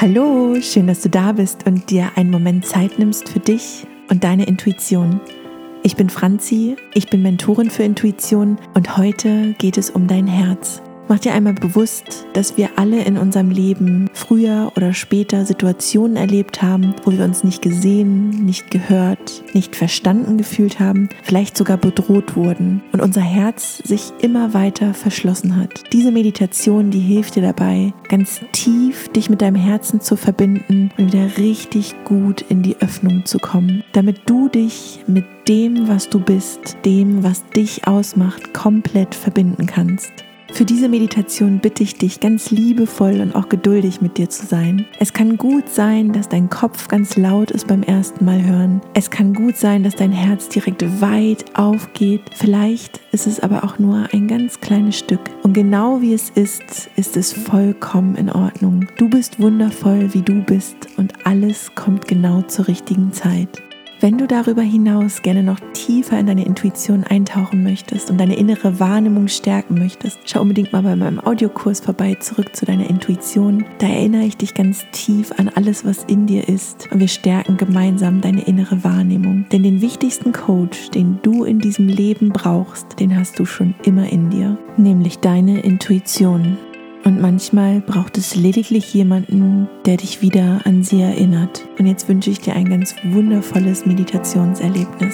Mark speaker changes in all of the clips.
Speaker 1: Hallo, schön, dass du da bist und dir einen Moment Zeit nimmst für dich und deine Intuition. Ich bin Franzi, ich bin Mentorin für Intuition und heute geht es um dein Herz. Mach dir einmal bewusst, dass wir alle in unserem Leben früher oder später Situationen erlebt haben, wo wir uns nicht gesehen, nicht gehört, nicht verstanden gefühlt haben, vielleicht sogar bedroht wurden und unser Herz sich immer weiter verschlossen hat. Diese Meditation, die hilft dir dabei, ganz tief dich mit deinem Herzen zu verbinden und wieder richtig gut in die Öffnung zu kommen, damit du dich mit dem, was du bist, dem, was dich ausmacht, komplett verbinden kannst. Für diese Meditation bitte ich dich, ganz liebevoll und auch geduldig mit dir zu sein. Es kann gut sein, dass dein Kopf ganz laut ist beim ersten Mal hören. Es kann gut sein, dass dein Herz direkt weit aufgeht. Vielleicht ist es aber auch nur ein ganz kleines Stück. Und genau wie es ist es vollkommen in Ordnung. Du bist wundervoll, wie du bist und alles kommt genau zur richtigen Zeit. Wenn du darüber hinaus gerne noch tiefer in deine Intuition eintauchen möchtest und deine innere Wahrnehmung stärken möchtest, schau unbedingt mal bei meinem Audiokurs vorbei, zurück zu deiner Intuition. Da erinnere ich dich ganz tief an alles, was in dir ist und wir stärken gemeinsam deine innere Wahrnehmung. Denn den wichtigsten Coach, den du in diesem Leben brauchst, den hast du schon immer in dir, nämlich deine Intuition. Und manchmal braucht es lediglich jemanden, der dich wieder an sie erinnert. Und jetzt wünsche ich dir ein ganz wundervolles Meditationserlebnis.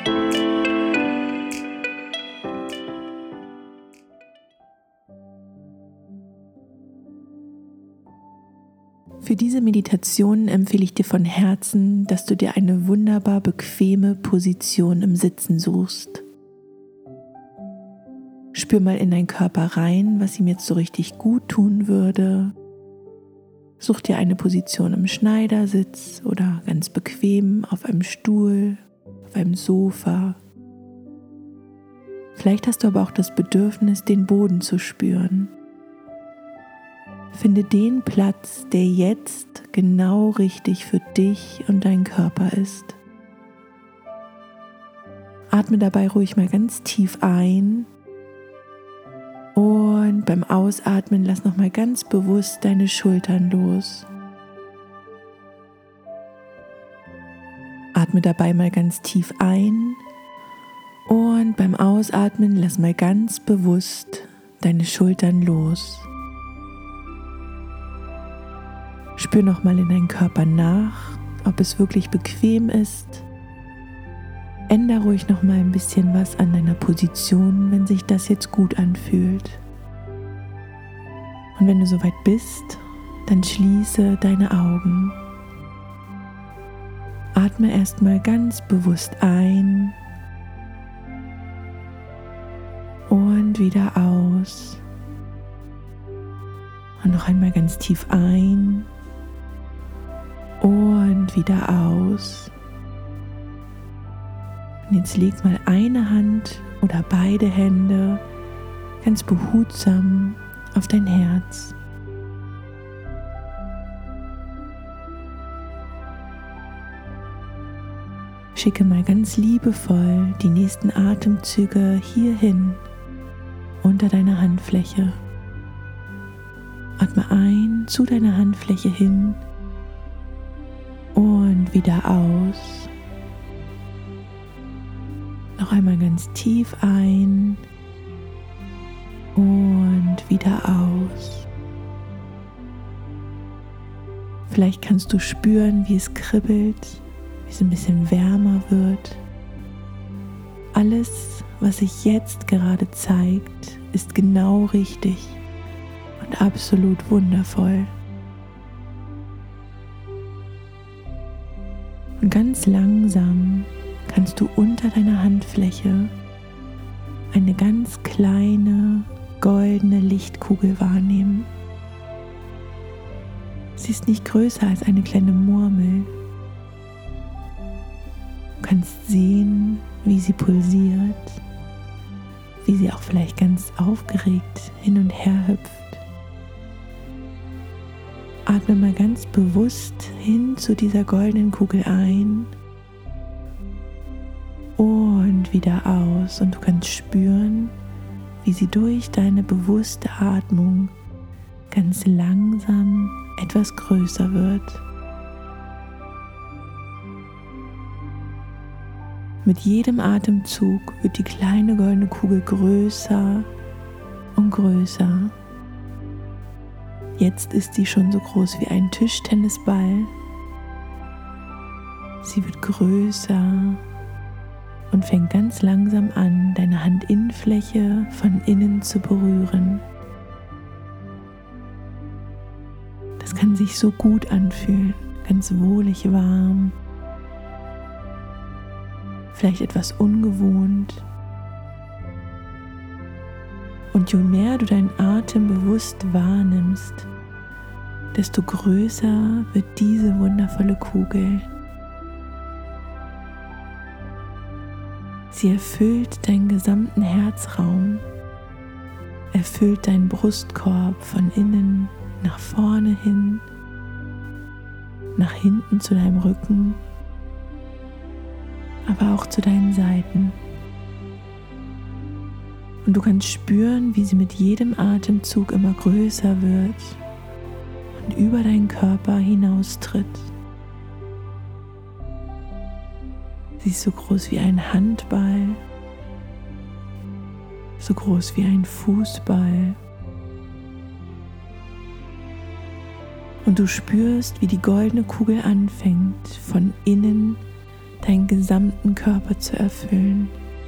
Speaker 1: Für diese Meditation empfehle ich dir von Herzen, dass du dir eine wunderbar bequeme Position im Sitzen suchst. Spür mal in deinen Körper rein, was ihm jetzt so richtig gut tun würde. Such dir eine Position im Schneidersitz oder ganz bequem auf einem Stuhl, auf einem Sofa. Vielleicht hast du aber auch das Bedürfnis, den Boden zu spüren. Finde den Platz, der jetzt genau richtig für dich und deinen Körper ist. Atme dabei ruhig mal ganz tief ein. Und beim Ausatmen lass nochmal ganz bewusst deine Schultern los. Atme dabei mal ganz tief ein und beim Ausatmen lass mal ganz bewusst deine Schultern los. Spür nochmal in deinen Körper nach, ob es wirklich bequem ist. Ändere ruhig noch mal ein bisschen was an deiner Position, wenn sich das jetzt gut anfühlt. Und wenn du soweit bist, dann schließe deine Augen. Atme erstmal ganz bewusst ein und wieder aus. Und noch einmal ganz tief ein und wieder aus. Und jetzt leg mal eine Hand oder beide Hände ganz behutsam auf dein Herz. Schicke mal ganz liebevoll die nächsten Atemzüge hierhin unter deiner Handfläche. Atme ein zu deiner Handfläche hin und wieder aus. Noch einmal ganz tief ein und wieder aus. Vielleicht kannst du spüren, wie es kribbelt, wie es ein bisschen wärmer wird. Alles, was sich jetzt gerade zeigt, ist genau richtig und absolut wundervoll. Und ganz langsam kannst du unter deiner Handfläche eine ganz kleine goldene Lichtkugel wahrnehmen. Sie ist nicht größer als eine kleine Murmel. Du kannst sehen, wie sie pulsiert, wie sie auch vielleicht ganz aufgeregt hin und her hüpft. Atme mal ganz bewusst hin zu dieser goldenen Kugel ein und wieder aus, und du kannst spüren, wie sie durch deine bewusste Atmung ganz langsam etwas größer wird. Mit jedem Atemzug wird die kleine goldene Kugel größer und größer. Jetzt ist sie schon so groß wie ein Tischtennisball. Sie wird größer und fängt ganz langsam an, deine Handinnenfläche von innen zu berühren. Das kann sich so gut anfühlen, ganz wohlig warm, vielleicht etwas ungewohnt. Und je mehr du deinen Atem bewusst wahrnimmst, desto größer wird diese wundervolle Kugel. Sie erfüllt deinen gesamten Herzraum, erfüllt deinen Brustkorb von innen nach vorne hin, nach hinten zu deinem Rücken, aber auch zu deinen Seiten. Und du kannst spüren, wie sie mit jedem Atemzug immer größer wird und über deinen Körper hinaustritt. Sie ist so groß wie ein Handball, so groß wie ein Fußball. Und du spürst, wie die goldene Kugel anfängt, von innen deinen gesamten Körper zu erfüllen,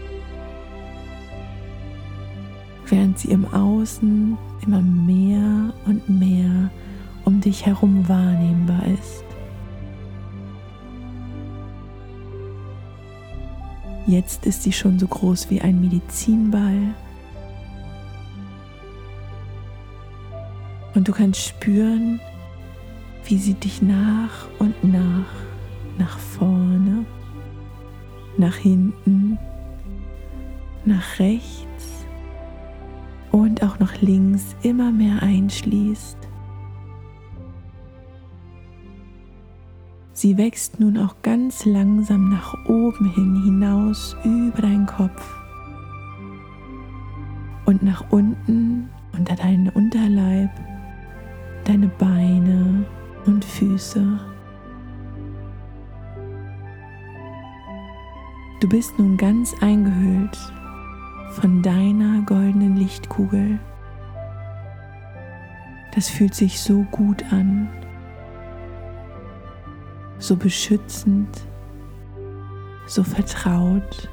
Speaker 1: während sie im Außen immer mehr und mehr um dich herum wahrnehmbar ist. Jetzt ist sie schon so groß wie ein Medizinball und du kannst spüren, wie sie dich nach und nach vorne, nach hinten, nach rechts und auch nach links immer mehr einschließt. Sie wächst nun auch ganz langsam nach oben hin hinaus über deinen Kopf und nach unten unter deinen Unterleib, deine Beine und Füße. Du bist nun ganz eingehüllt von deiner goldenen Lichtkugel. Das fühlt sich so gut an, so beschützend, so vertraut.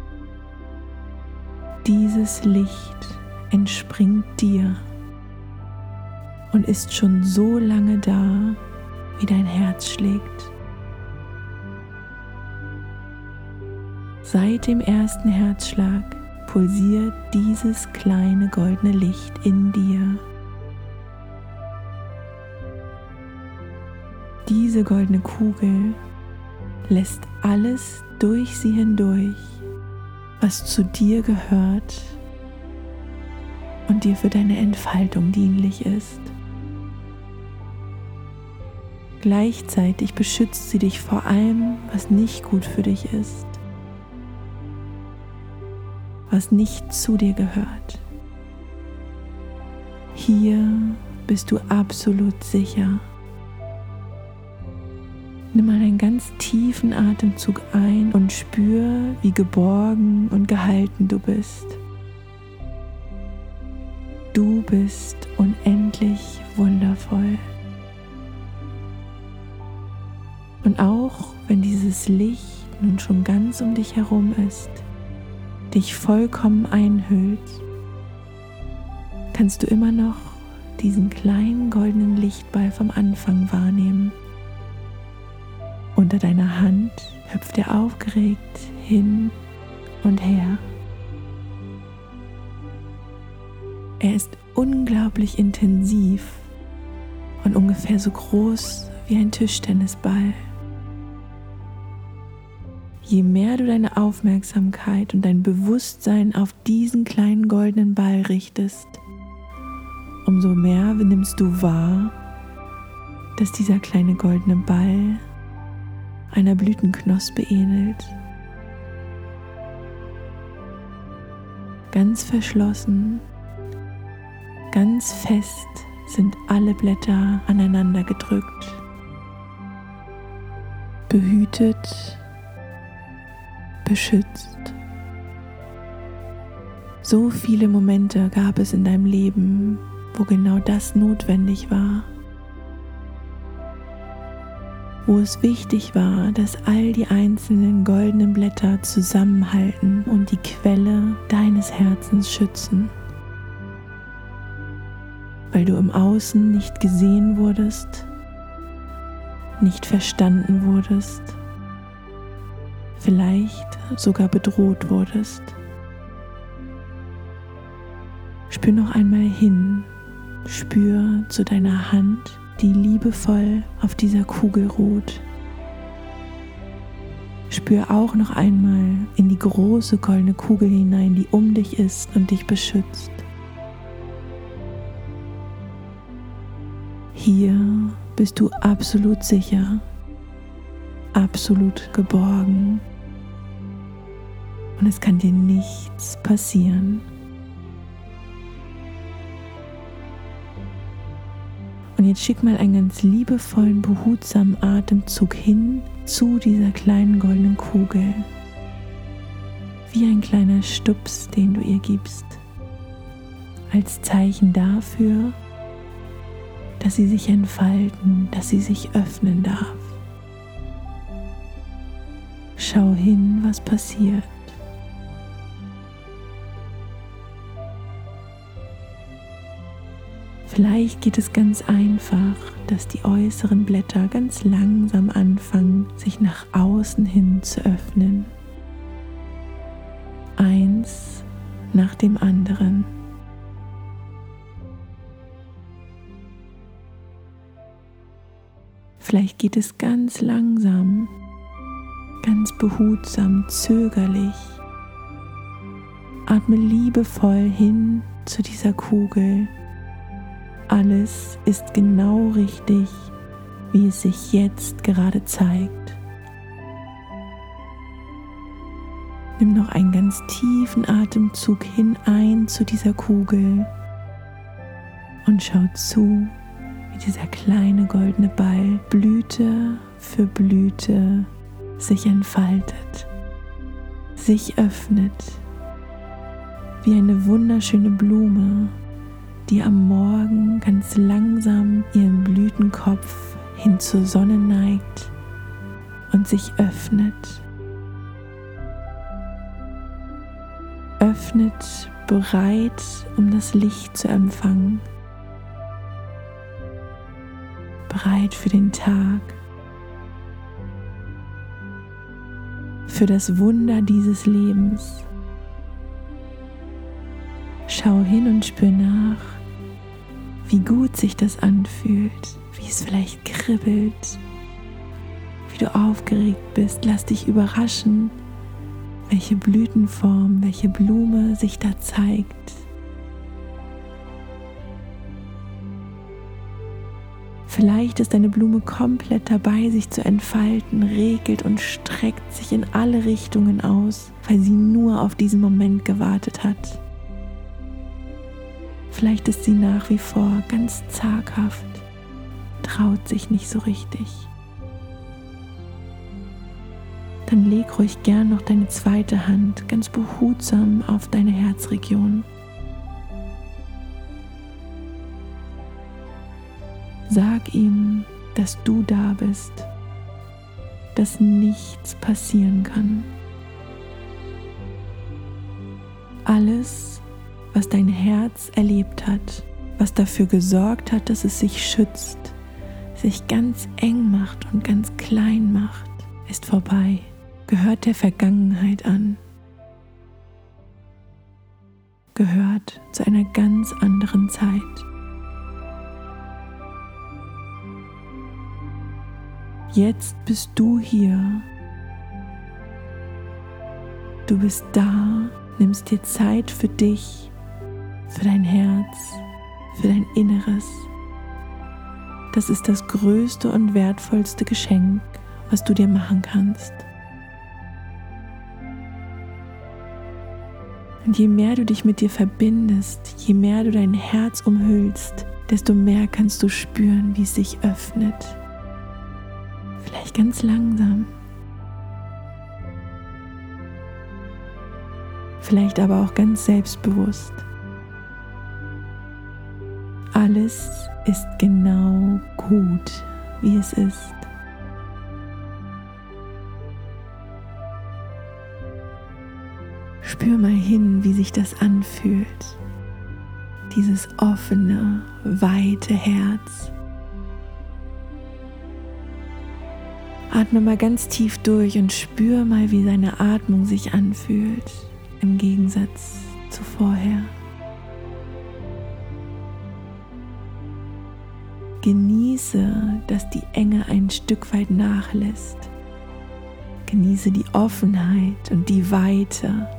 Speaker 1: Dieses Licht entspringt dir und ist schon so lange da, wie dein Herz schlägt. Seit dem ersten Herzschlag pulsiert dieses kleine goldene Licht in dir. Diese goldene Kugel lässt alles durch sie hindurch, was zu dir gehört und dir für deine Entfaltung dienlich ist. Gleichzeitig beschützt sie dich vor allem, was nicht gut für dich ist, was nicht zu dir gehört. Hier bist du absolut sicher. Nimm mal einen ganz tiefen Atemzug ein und spür, wie geborgen und gehalten du bist. Du bist unendlich wundervoll. Und auch wenn dieses Licht nun schon ganz um dich herum ist, dich vollkommen einhüllt, kannst du immer noch diesen kleinen goldenen Lichtball vom Anfang wahrnehmen. Unter deiner Hand hüpft er aufgeregt hin und her. Er ist unglaublich intensiv und ungefähr so groß wie ein Tischtennisball. Je mehr du deine Aufmerksamkeit und dein Bewusstsein auf diesen kleinen goldenen Ball richtest, umso mehr nimmst du wahr, dass dieser kleine goldene Ball einer Blütenknospe ähnelt. Ganz verschlossen, ganz fest sind alle Blätter aneinander gedrückt, behütet, beschützt. So viele Momente gab es in deinem Leben, wo genau das notwendig war. Wo es wichtig war, dass all die einzelnen goldenen Blätter zusammenhalten und die Quelle deines Herzens schützen. Weil du im Außen nicht gesehen wurdest, nicht verstanden wurdest, vielleicht sogar bedroht wurdest. Spür noch einmal hin, spür zu deiner Hand, die liebevoll auf dieser Kugel ruht. Spür auch noch einmal in die große goldene Kugel hinein, die um dich ist und dich beschützt. Hier bist du absolut sicher, absolut geborgen und es kann dir nichts passieren. Und jetzt schick mal einen ganz liebevollen, behutsamen Atemzug hin zu dieser kleinen goldenen Kugel. Wie ein kleiner Stups, den du ihr gibst. Als Zeichen dafür, dass sie sich entfalten, dass sie sich öffnen darf. Schau hin, was passiert. Vielleicht geht es ganz einfach, dass die äußeren Blätter ganz langsam anfangen, sich nach außen hin zu öffnen. Eins nach dem anderen. Vielleicht geht es ganz langsam, ganz behutsam, zögerlich. Atme liebevoll hin zu dieser Kugel. Alles ist genau richtig, wie es sich jetzt gerade zeigt. Nimm noch einen ganz tiefen Atemzug hinein zu dieser Kugel und schau zu, wie dieser kleine goldene Ball Blüte für Blüte sich entfaltet, sich öffnet, wie eine wunderschöne Blume, die am Morgen ganz langsam ihren Blütenkopf hin zur Sonne neigt und sich öffnet. Öffnet, bereit, um das Licht zu empfangen. Bereit für den Tag. Für das Wunder dieses Lebens. Schau hin und spür nach, wie gut sich das anfühlt, wie es vielleicht kribbelt, wie du aufgeregt bist. Lass dich überraschen, welche Blütenform, welche Blume sich da zeigt. Vielleicht ist deine Blume komplett dabei, sich zu entfalten, regelt und streckt sich in alle Richtungen aus, weil sie nur auf diesen Moment gewartet hat. Vielleicht ist sie nach wie vor ganz zaghaft, traut sich nicht so richtig. Dann leg ruhig gern noch deine zweite Hand ganz behutsam auf deine Herzregion. Sag ihm, dass du da bist, dass nichts passieren kann. Alles, was dein Herz erlebt hat, was dafür gesorgt hat, dass es sich schützt, sich ganz eng macht und ganz klein macht, ist vorbei, gehört der Vergangenheit an, gehört zu einer ganz anderen Zeit. Jetzt bist du hier. Du bist da, nimmst dir Zeit für dich, für dein Herz, für dein Inneres. Das ist das größte und wertvollste Geschenk, was du dir machen kannst. Und je mehr du dich mit dir verbindest, je mehr du dein Herz umhüllst, desto mehr kannst du spüren, wie es sich öffnet. Vielleicht ganz langsam. Vielleicht aber auch ganz selbstbewusst. Alles ist genau gut, wie es ist. Spür mal hin, wie sich das anfühlt. Dieses offene, weite Herz. Atme mal ganz tief durch und spür mal, wie deine Atmung sich anfühlt, im Gegensatz zu vorher. Genieße, dass die Enge ein Stück weit nachlässt. Genieße die Offenheit und die Weite.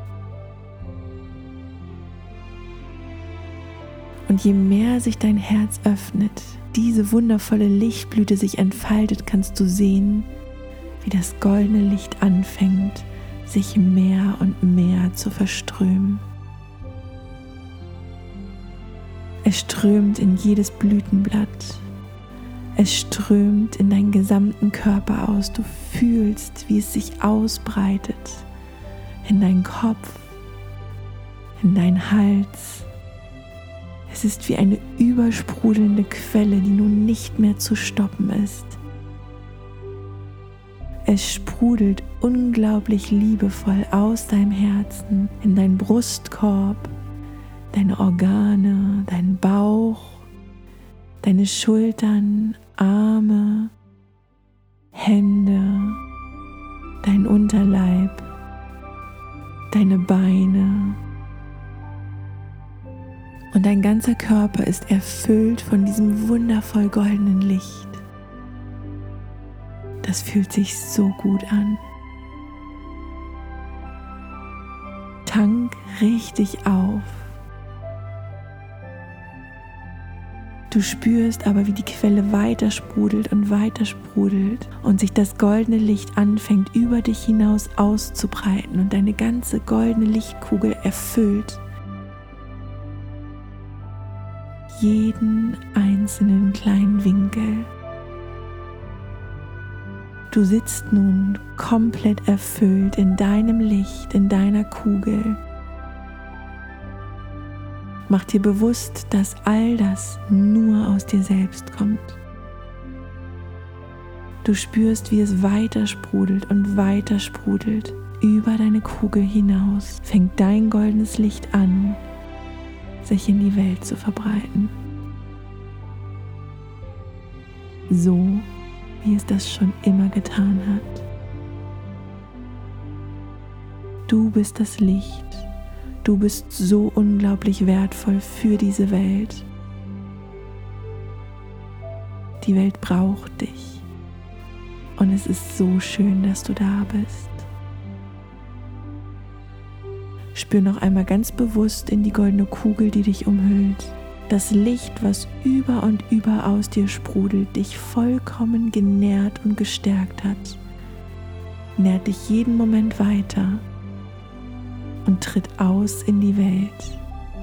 Speaker 1: Und je mehr sich dein Herz öffnet, diese wundervolle Lichtblüte sich entfaltet, kannst du sehen, wie das goldene Licht anfängt, sich mehr und mehr zu verströmen. Es strömt in jedes Blütenblatt. Es strömt in deinen gesamten Körper aus. Du fühlst, wie es sich ausbreitet in deinen Kopf, in deinen Hals. Es ist wie eine übersprudelnde Quelle, die nun nicht mehr zu stoppen ist. Es sprudelt unglaublich liebevoll aus deinem Herzen in deinen Brustkorb, deine Organe, deinen Bauch, deine Schultern, Arme, Hände, dein Unterleib, deine Beine. Und dein ganzer Körper ist erfüllt von diesem wundervoll goldenen Licht. Das fühlt sich so gut an. Tank richtig auf. Du spürst aber, wie die Quelle weiter sprudelt und sich das goldene Licht anfängt, über dich hinaus auszubreiten und deine ganze goldene Lichtkugel erfüllt jeden einzelnen kleinen Winkel. Du sitzt nun komplett erfüllt in deinem Licht, in deiner Kugel. Mach dir bewusst, dass all das nur aus dir selbst kommt. Du spürst, wie es weiter sprudelt und weiter sprudelt. Über deine Kugel hinaus fängt dein goldenes Licht an, sich in die Welt zu verbreiten. So, wie es das schon immer getan hat. Du bist das Licht. Du bist so unglaublich wertvoll für diese Welt. Die Welt braucht dich. Und es ist so schön, dass du da bist. Spür noch einmal ganz bewusst in die goldene Kugel, die dich umhüllt. Das Licht, was über und über aus dir sprudelt, dich vollkommen genährt und gestärkt hat, nährt dich jeden Moment weiter und tritt aus in die Welt.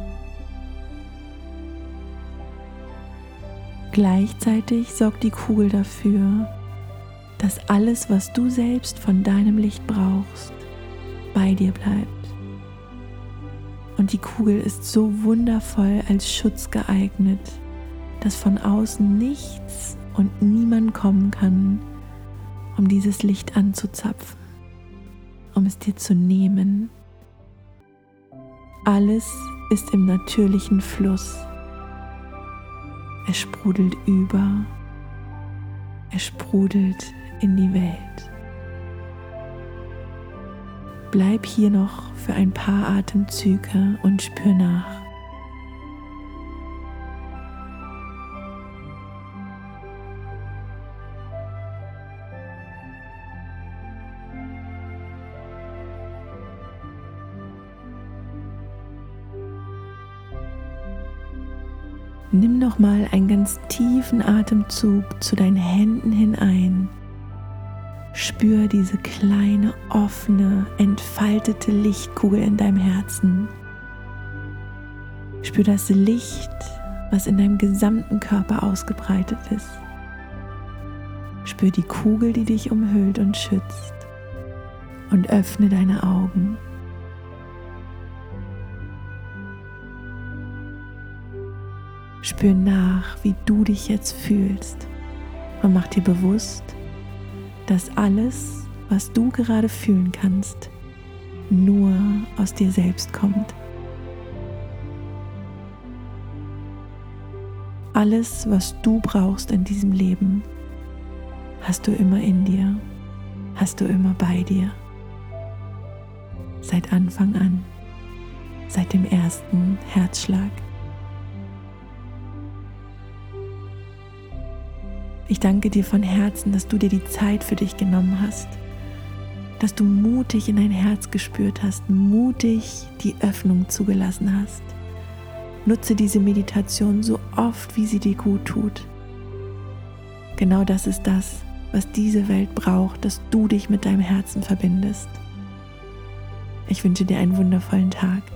Speaker 1: Gleichzeitig sorgt die Kugel dafür, dass alles, was du selbst von deinem Licht brauchst, bei dir bleibt. Und die Kugel ist so wundervoll als Schutz geeignet, dass von außen nichts und niemand kommen kann, um dieses Licht anzuzapfen, um es dir zu nehmen. Alles ist im natürlichen Fluss. Es sprudelt über, es sprudelt in die Welt. Bleib hier noch für ein paar Atemzüge und spür nach. Nimm noch mal einen ganz tiefen Atemzug zu deinen Händen hin ein. Spür diese kleine, offene, entfaltete Lichtkugel in deinem Herzen. Spür das Licht, was in deinem gesamten Körper ausgebreitet ist. Spür die Kugel, die dich umhüllt und schützt, und öffne deine Augen. Spür nach, wie du dich jetzt fühlst, und mach dir bewusst, dass alles, was du gerade fühlen kannst, nur aus dir selbst kommt. Alles, was du brauchst in diesem Leben, hast du immer in dir, hast du immer bei dir. Seit Anfang an, seit dem ersten Herzschlag. Ich danke dir von Herzen, dass du dir die Zeit für dich genommen hast, dass du mutig in dein Herz gespürt hast, mutig die Öffnung zugelassen hast. Nutze diese Meditation so oft, wie sie dir gut tut. Genau das ist das, was diese Welt braucht, dass du dich mit deinem Herzen verbindest. Ich wünsche dir einen wundervollen Tag.